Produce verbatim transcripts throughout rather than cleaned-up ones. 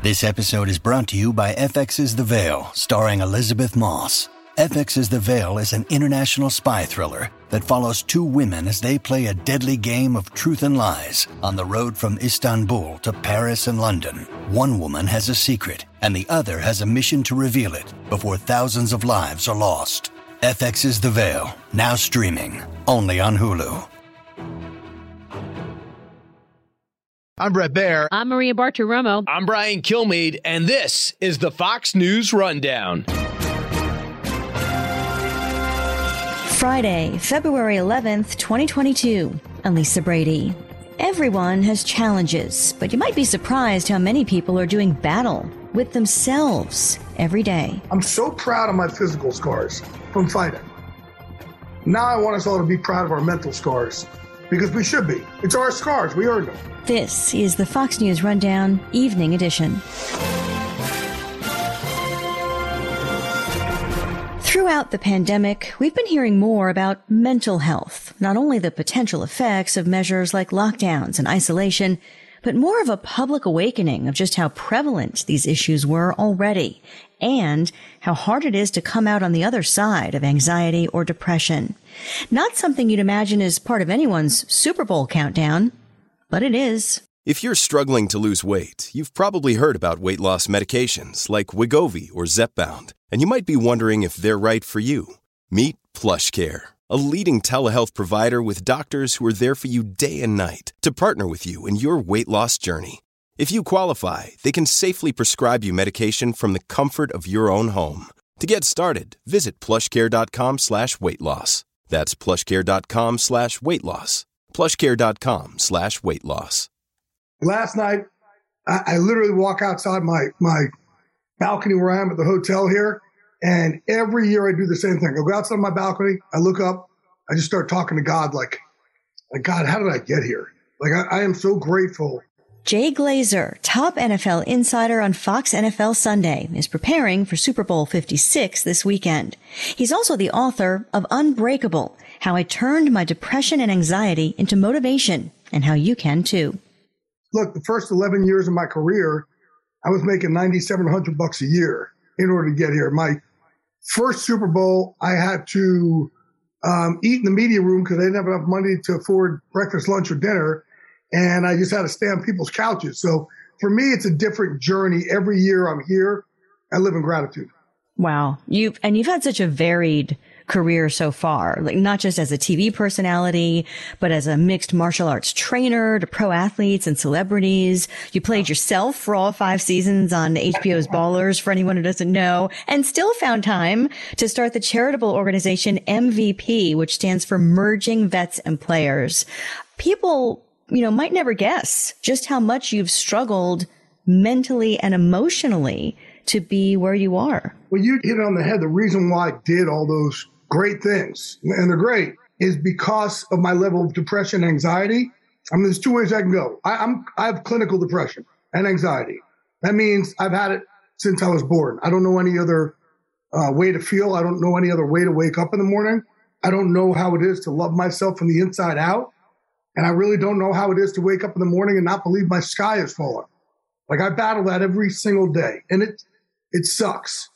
This episode is brought to you by F X's The Veil, starring Elizabeth Moss. F X's The Veil is an international spy thriller that follows two women as they play a deadly game of truth and lies on the road from Istanbul to Paris and London. One woman has a secret, and the other has a mission to reveal it before thousands of lives are lost. F X's The Veil, now streaming, only on Hulu. I'm Brett Baer. I'm Maria Bartiromo. I'm Brian Kilmeade, and this is the Fox News Rundown. Friday, February eleventh, twenty twenty-two. I'm Lisa Brady. Everyone has challenges, but you might be surprised how many people are doing battle with themselves every day. I'm so proud of my physical scars from fighting. Now I want us all to be proud of our mental scars, because we should be. It's our scars. We earned them. This is the Fox News Rundown Evening Edition. Throughout the pandemic, we've been hearing more about mental health, not only the potential effects of measures like lockdowns and isolation, but more of a public awakening of just how prevalent these issues were already, and how hard it is to come out on the other side of anxiety or depression. Not something you'd imagine is part of anyone's Super Bowl countdown, but it is. If you're struggling to lose weight, you've probably heard about weight loss medications like Wegovy or Zepbound, and you might be wondering if they're right for you. Meet PlushCare, a leading telehealth provider with doctors who are there for you day and night to partner with you in your weight loss journey. If you qualify, they can safely prescribe you medication from the comfort of your own home. To get started, visit plushcare.com slash weight loss. That's plushcare.com slash weight loss. plushcare.com slash weight loss. Last night, I, I literally walk outside my, my balcony where I am at the hotel here, and every year I do the same thing. I go outside my balcony, I look up, I just start talking to God like, like God, how did I get here? Like, I, I am so grateful. Jay Glazer, top N F L insider on Fox N F L Sunday, is preparing for Super Bowl fifty-six this weekend. He's also the author of Unbreakable, How I Turned My Depression and Anxiety into Motivation, and how you can too. Look, the first eleven years of my career, I was making ninety-seven hundred bucks a year in order to get here. My first Super Bowl, I had to um, eat in the media room because I didn't have enough money to afford breakfast, lunch, or dinner. And I just had to stay on people's couches. So for me, it's a different journey. Every year I'm here, I live in gratitude. Wow. You've, and you've had such a varied career so far, like not just as a T V personality, but as a mixed martial arts trainer to pro athletes and celebrities. You played yourself for all five seasons on H B O's Ballers, for anyone who doesn't know, and still found time to start the charitable organization M V P, which stands for Merging Vets and Players. People, you know, might never guess just how much you've struggled mentally and emotionally to be where you are. Well, you hit it on the head. The reason why I did all those great things, and they're great, is because of my level of depression and anxiety. I mean, there's two ways I can go. I, I'm, I have clinical depression and anxiety. That means I've had it since I was born. I don't know any other uh, way to feel. I don't know any other way to wake up in the morning. I don't know how it is to love myself from the inside out. And I really don't know how it is to wake up in the morning and not believe my sky is falling. Like, I battle that every single day, and it it sucks.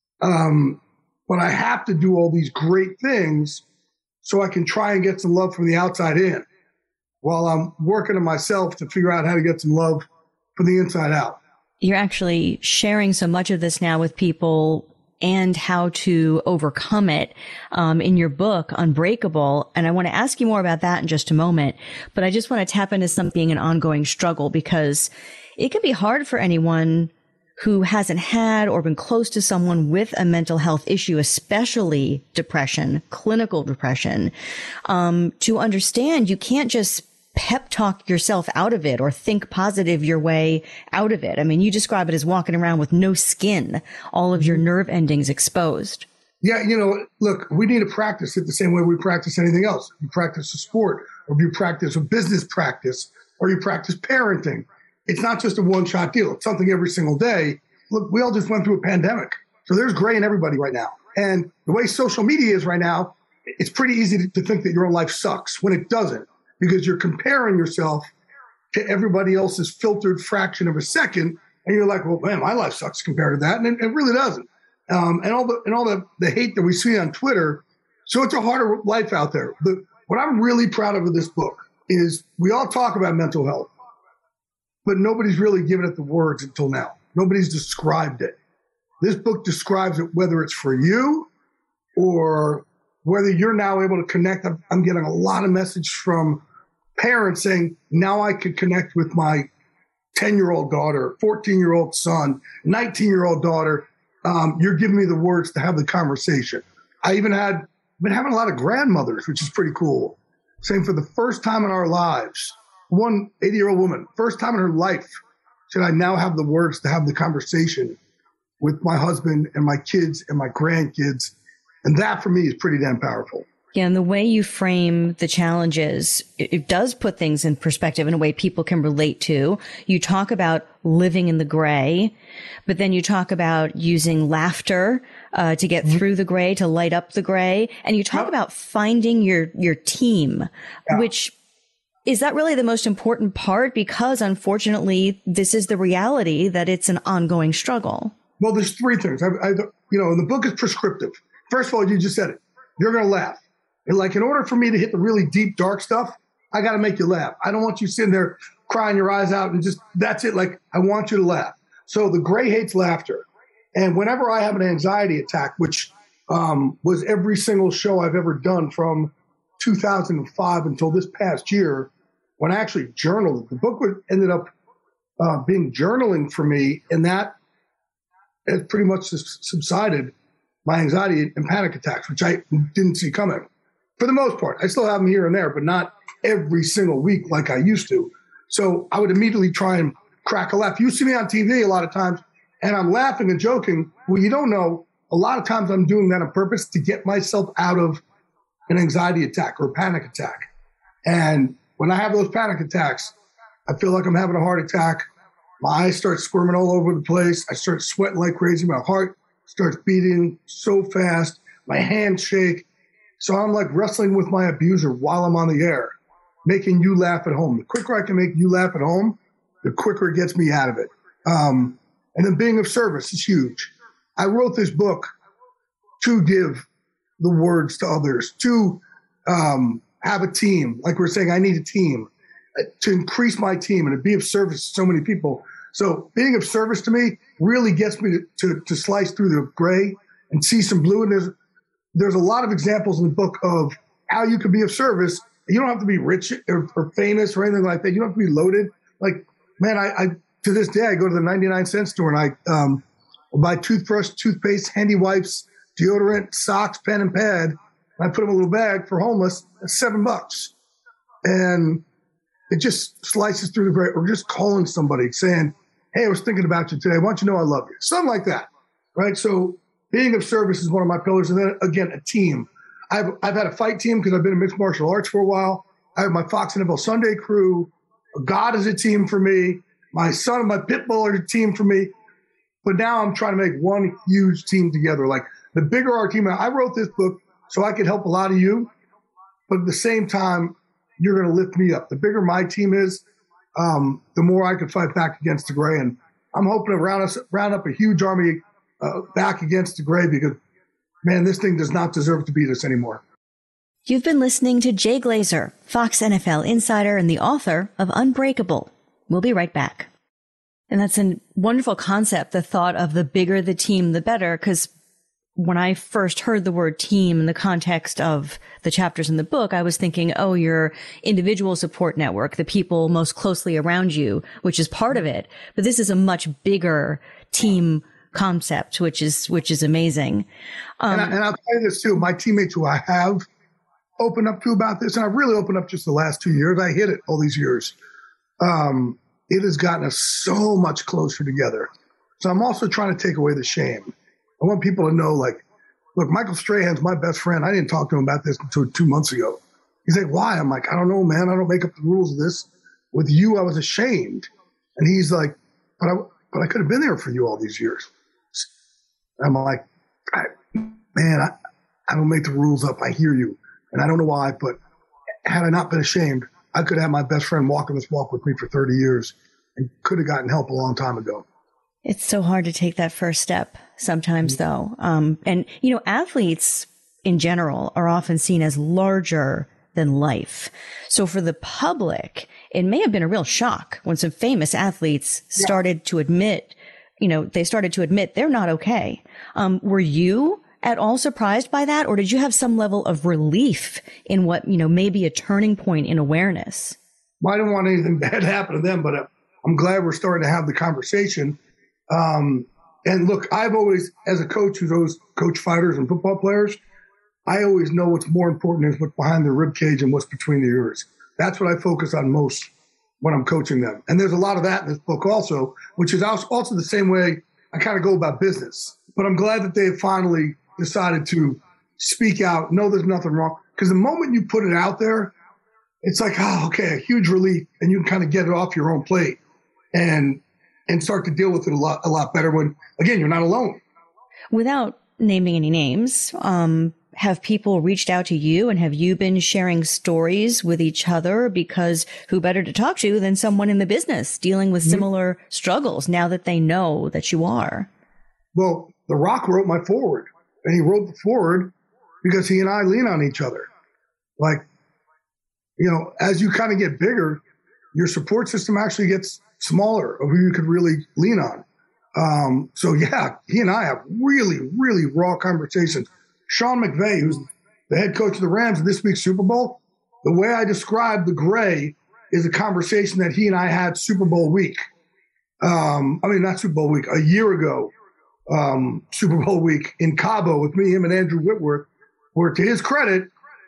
Um, but I have to do all these great things so I can try and get some love from the outside in, while I'm working on myself to figure out how to get some love from the inside out. You're actually sharing so much of this now with people and how to overcome it um, in your book, Unbreakable. And I want to ask you more about that in just a moment. But I just want to tap into something, an ongoing struggle, because it can be hard for anyone who hasn't had or been close to someone with a mental health issue, especially depression, clinical depression, um, to understand you can't just pep talk yourself out of it or think positive your way out of it. I mean, you describe it as walking around with no skin, all of your nerve endings exposed. Yeah, you know, look, we need to practice it the same way we practice anything else. You practice a sport, or you practice a business practice, or you practice parenting. It's not just a one-shot deal. It's something every single day. Look, we all just went through a pandemic. So there's gray in everybody right now. And the way social media is right now, it's pretty easy to, to think that your own life sucks when it doesn't, because you're comparing yourself to everybody else's filtered fraction of a second and you're like, well, man, my life sucks compared to that. And it, it really doesn't. Um, and all the and all the, the hate that we see on Twitter. So it's a harder life out there. The, what I'm really proud of with this book is we all talk about mental health, but nobody's really given it the words until now. Nobody's described it. This book describes it, whether it's for you or whether you're now able to connect. I'm, I'm getting a lot of messages from parents saying, now I can connect with my ten-year-old daughter, fourteen-year-old son, nineteen-year-old daughter. Um, you're giving me the words to have the conversation. I even had been having a lot of grandmothers, which is pretty cool, saying for the first time in our lives, one eighty-year-old woman, first time in her life, said, I now have the words to have the conversation with my husband and my kids and my grandkids. And that for me is pretty damn powerful. Yeah, and the way you frame the challenges, it, it does put things in perspective in a way people can relate to. You talk about living in the gray, but then you talk about using laughter uh, to get mm-hmm. through the gray, to light up the gray. And you talk yep. about finding your, your team, yeah. which is that really the most important part? Because unfortunately, this is the reality that it's an ongoing struggle. Well, there's three things. I, I, you know, and the book is prescriptive. First of all, you just said it. You're going to laugh. And like, in order for me to hit the really deep, dark stuff, I got to make you laugh. I don't want you sitting there crying your eyes out and just, that's it. Like, I want you to laugh. So the gray hates laughter. And whenever I have an anxiety attack, which um, was every single show I've ever done from two thousand five until this past year, when I actually journaled, the book ended up uh, being journaling for me. And that has pretty much subsided my anxiety and panic attacks, which I didn't see coming. For the most part, I still have them here and there, but not every single week like I used to. So I would immediately try and crack a laugh. You see me on T V a lot of times, and I'm laughing and joking. Well, you don't know, a lot of times I'm doing that on purpose to get myself out of an anxiety attack or a panic attack. And when I have those panic attacks, I feel like I'm having a heart attack. My eyes start squirming all over the place. I start sweating like crazy. My heart starts beating so fast. My hands shake. So I'm like wrestling with my abuser while I'm on the air, making you laugh at home. The quicker I can make you laugh at home, the quicker it gets me out of it. Um, and then being of service is huge. I wrote this book to give the words to others, to um, have a team. Like we're saying, I need a team, uh, to increase my team and to be of service to so many people. So being of service to me really gets me to, to, to slice through the gray and see some blue. And there's, there's a lot of examples in the book of how you can be of service. You don't have to be rich or, or famous or anything like that. You don't have to be loaded. Like, man, I, I to this day, I go to the ninety-nine cent store and I um, buy toothbrush, toothpaste, handy wipes, deodorant, socks, pen, and pad. And I put them in a little bag for homeless. That's seven bucks. And it just slices through the gray. Or just calling somebody saying, hey, I was thinking about you today. I want you to know I love you. Something like that, right? So being of service is one of my pillars. And then, again, a team. I've, I've had a fight team because I've been in mixed martial arts for a while. I have my Fox and N F L Sunday crew. God is a team for me. My son and my pit bull are a team for me. But now I'm trying to make one huge team together. Like, the bigger our team, I wrote this book so I could help a lot of you. But at the same time, you're going to lift me up. The bigger my team is, um, the more I can fight back against the gray. And I'm hoping to round, us, round up a huge army uh, back against the gray because, man, this thing does not deserve to beat us anymore. You've been listening to Jay Glazer, Fox N F L insider and the author of Unbreakable. We'll be right back. And that's a wonderful concept, the thought of the bigger the team, the better, because when I first heard the word team in the context of the chapters in the book, I was thinking, oh, your individual support network, the people most closely around you, which is part of it. But this is a much bigger team concept, which is which is amazing. Um, and, I, and I'll tell you this too, my teammates who I have opened up to about this, and I've really opened up just the last two years. I hit it all these years. Um, it has gotten us so much closer together. So I'm also trying to take away the shame. I want people to know, like, look, Michael Strahan's my best friend. I didn't talk to him about this until two months ago. He's like, why? I'm like, I don't know, man. I don't make up the rules of this. With you, I was ashamed. And he's like, but I, but I could have been there for you all these years. I'm like, I, man, I, I don't make the rules up. I hear you. And I don't know why, but had I not been ashamed, I could have my best friend walking this walk with me for thirty years and could have gotten help a long time ago. It's so hard to take that first step sometimes, though. Um, and, you know, athletes in general are often seen as larger than life. So for the public, it may have been a real shock when some famous athletes started yeah. to admit, you know, they started to admit they're not okay. Um, were you at all surprised by that? Or did you have some level of relief in what, you know, may be a turning point in awareness? Well, I don't want anything bad to happen to them, but I'm glad we're starting to have the conversation. Um, and look, I've always, as a coach who's always coached fighters and football players, I always know what's more important is what's behind the rib cage and what's between the ears. That's what I focus on most when I'm coaching them. And there's a lot of that in this book also, which is also the same way I kind of go about business. But I'm glad that they have finally decided to speak out. No, there's nothing wrong. Because the moment you put it out there, it's like, oh, okay, a huge relief. And you can kind of get it off your own plate and and start to deal with it a lot, a lot better when, again, you're not alone. Without naming any names, um, have people reached out to you and have you been sharing stories with each other? Because who better to talk to than someone in the business dealing with similar mm-hmm. struggles now that they know that you are? Well, The Rock wrote my foreword, and he wrote the foreword because he and I lean on each other. Like, you know, as you kind of get bigger, your support system actually gets smaller of who you could really lean on. Um, so, yeah, he and I have really, really raw conversations. Sean McVay, who's the head coach of the Rams in this week's Super Bowl, the way I describe the gray is a conversation that he and I had Super Bowl week. Um, I mean, not Super Bowl week, a year ago, um, Super Bowl week in Cabo with me, him, and Andrew Whitworth, where, to his credit,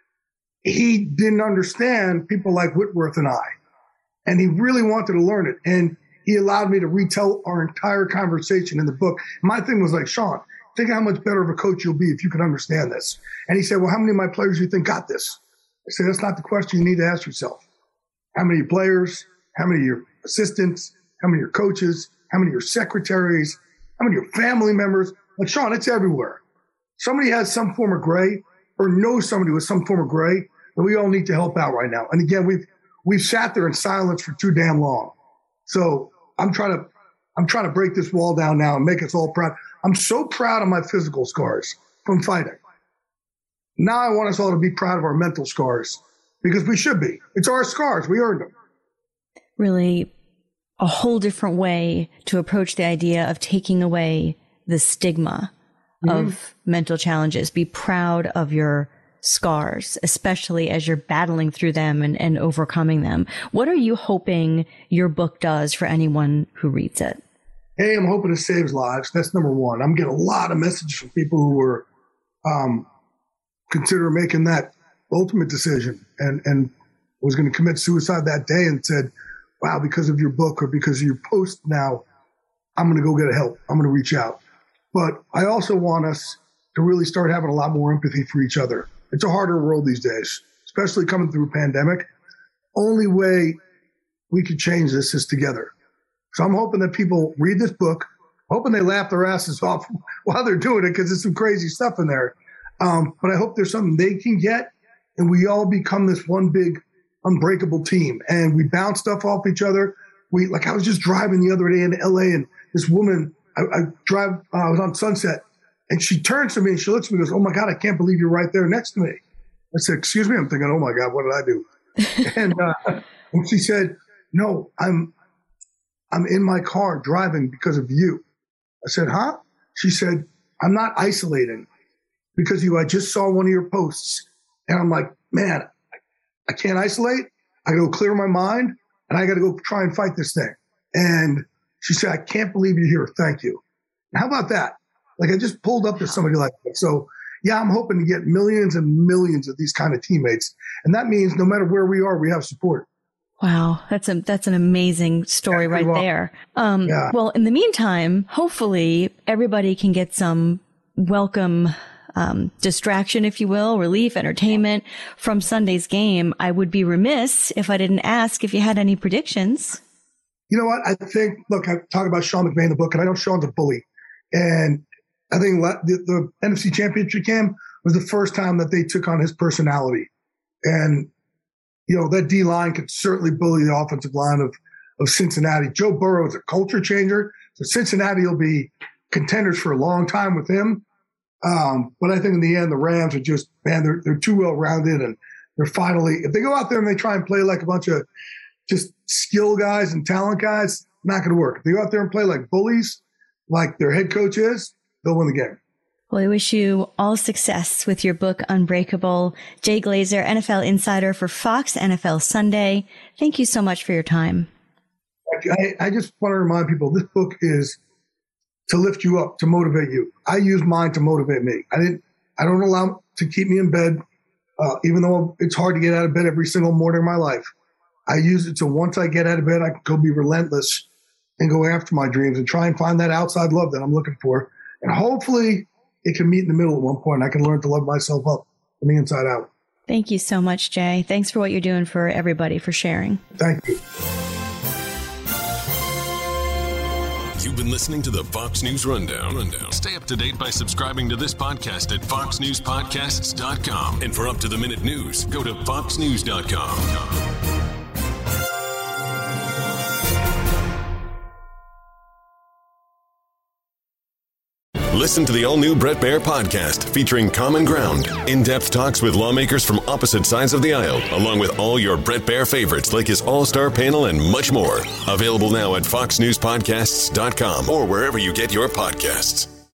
he didn't understand people like Whitworth and I. And he really wanted to learn it. And he allowed me to retell our entire conversation in the book. My thing was like, Sean, think how much better of a coach you'll be if you could understand this. And he said, well, how many of my players do you think got this? I said, that's not the question you need to ask yourself. How many of your players? How many of your assistants? How many of your coaches? How many of your secretaries? How many of your family members? Like, Sean, it's everywhere. Somebody has some form of gray or knows somebody with some form of gray that we all need to help out right now. And again, we've we've sat there in silence for too damn long. So I'm trying to I'm trying to break this wall down now and make us all proud. I'm so proud of my physical scars from fighting. Now I want us all to be proud of our mental scars because we should be. It's our scars. We earned them. Really a whole different way to approach the idea of taking away the stigma mm-hmm. of mental challenges. Be proud of your scars, especially as you're battling through them and, and overcoming them. What are you hoping your book does for anyone who reads it? Hey, I'm hoping it saves lives. That's number one. I'm getting a lot of messages from people who were um, consider making that ultimate decision and, and was going to commit suicide that day and said, wow, because of your book or because of your post now, I'm going to go get help. I'm going to reach out. But I also want us to really start having a lot more empathy for each other. It's a harder world these days, especially coming through a pandemic. Only way we could change this is together. So I'm hoping that people read this book, hoping they laugh their asses off while they're doing it because there's some crazy stuff in there. Um, but I hope there's something they can get and we all become this one big unbreakable team and we bounce stuff off each other. We like I was just driving the other day in L A and this woman, I, I drive, uh, I was on Sunset and she turns to me and she looks at me and goes, oh my God, I can't believe you're right there next to me. I said, excuse me. I'm thinking, oh my God, what did I do? and, uh, and she said, no, I'm, I'm in my car driving because of you. I said, huh? She said, I'm not isolating because of you. I just saw one of your posts and I'm like, man, I can't isolate. I got to go clear my mind and I got to go try and fight this thing. And she said, I can't believe you're here. Thank you. And how about that? Like I just pulled up to somebody like that. So yeah, I'm hoping to get millions and millions of these kind of teammates. And that means no matter where we are, we have support. Wow. That's a, that's an amazing story yeah, right well. there. Um, yeah. Well, in the meantime, hopefully everybody can get some welcome Um, distraction, if you will, relief, entertainment from Sunday's game. I would be remiss if I didn't ask if you had any predictions. You know what? I think, look, I talk about Sean McVay in the book, and I know Sean's a bully. And I think the, the N F C Championship game was the first time that they took on his personality. And, you know, that D-line could certainly bully the offensive line of, of Cincinnati. Joe Burrow is a culture changer. So Cincinnati will be contenders for a long time with him. Um, but I think in the end, the Rams are just, man, they're, they're too well-rounded. And they're finally, if they go out there and they try and play like a bunch of just skill guys and talent guys, not going to work. If they go out there and play like bullies, like their head coach is, they'll win the game. Well, I wish you all success with your book, Unbreakable. Jay Glazer, N F L insider for Fox N F L Sunday. Thank you so much for your time. I, I just want to remind people, this book is to lift you up, to motivate you. I use mine to motivate me. I didn't. I don't allow it to keep me in bed, uh, even though it's hard to get out of bed every single morning of my life. I use it so once I get out of bed, I can go be relentless and go after my dreams and try and find that outside love that I'm looking for. And hopefully it can meet in the middle at one point. I can learn to love myself up from the inside out. Thank you so much, Jay. Thanks for what you're doing for everybody, for sharing. Thank you. You've been listening to the Fox News Rundown. Rundown. Stay up to date by subscribing to this podcast at fox news podcasts dot com. And for up-to-the-minute news, go to fox news dot com. Listen to the all-new Bret Baier podcast featuring Common Ground, in-depth talks with lawmakers from opposite sides of the aisle, along with all your Bret Baier favorites like his all-star panel and much more. Available now at fox news podcasts dot com or wherever you get your podcasts.